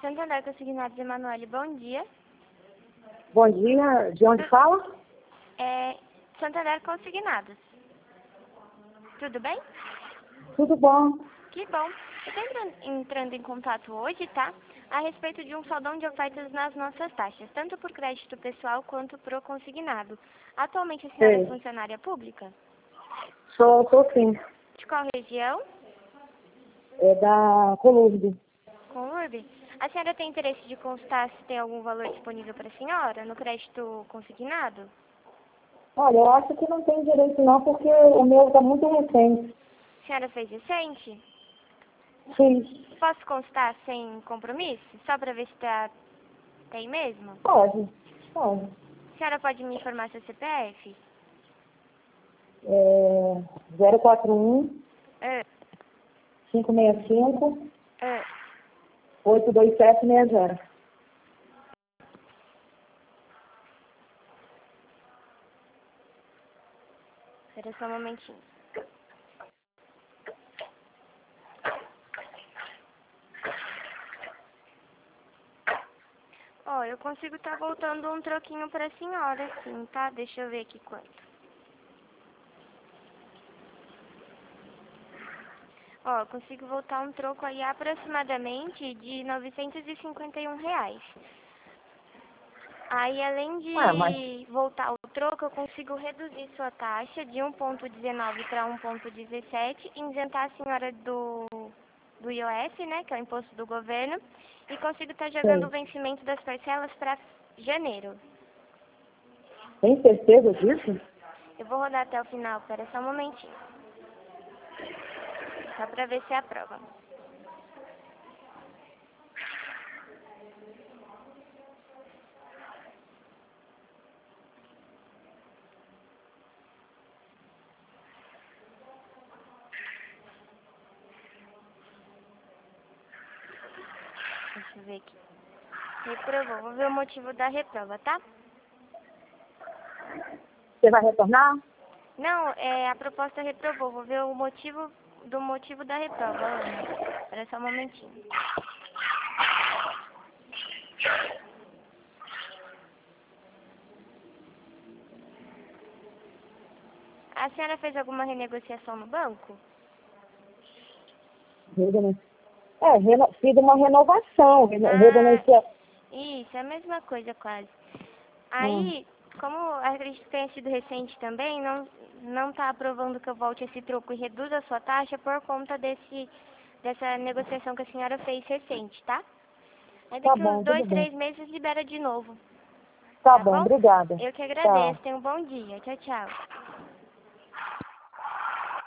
Santander Consignados, Emanuele, bom dia. Bom dia, de onde fala? Santander Consignados. Tudo bem? Tudo bom. Que bom. Eu estou entrando em contato hoje, tá? A respeito de um saldão de ofertas nas nossas taxas, tanto por crédito pessoal quanto pro consignado. Atualmente a senhora é funcionária pública? Sou sim. De qual região? É da Colúmbia. Conurb. A senhora tem interesse de consultar se tem algum valor disponível para a senhora no crédito consignado? Olha, eu acho que não tem direito não, porque o meu está muito recente. A senhora fez recente? Sim. Posso consultar sem compromisso? Só para ver se tem mesmo? Pode. A senhora pode me informar seu CPF? 041 Ah, 565 ah. 82760. Espera só um momentinho. Ó, eu consigo estar voltando um troquinho para a senhora, sim, tá? Deixa eu ver aqui quanto. Ó, eu consigo voltar um troco aí aproximadamente de R$ 951. Aí, além de voltar o troco, eu consigo reduzir sua taxa de 1,19 para 1,17, isentar a senhora do IOF, né, que é o imposto do governo, e consigo estar jogando o vencimento das parcelas para janeiro. Tem certeza disso? Eu vou rodar até o final, espera só um momentinho. Só para ver se aprova. Deixa eu ver aqui. Reprovou. Vou ver o motivo da reprova, tá? Você vai retornar? Não, a proposta reprovou. Vou ver o motivo da reprova, Ana. Espera só um momentinho. A senhora fez alguma renegociação no banco? Fiz uma renovação. Isso, é a mesma coisa quase. Aí, como acredito que tenha sido recente também, não está aprovando que eu volte esse troco e reduza a sua taxa por conta dessa negociação que a senhora fez recente, tá? Aí daqui uns 2, 3 meses libera de novo. Tá bom, obrigada. Eu que agradeço. Tenha um bom dia. Tchau, tchau.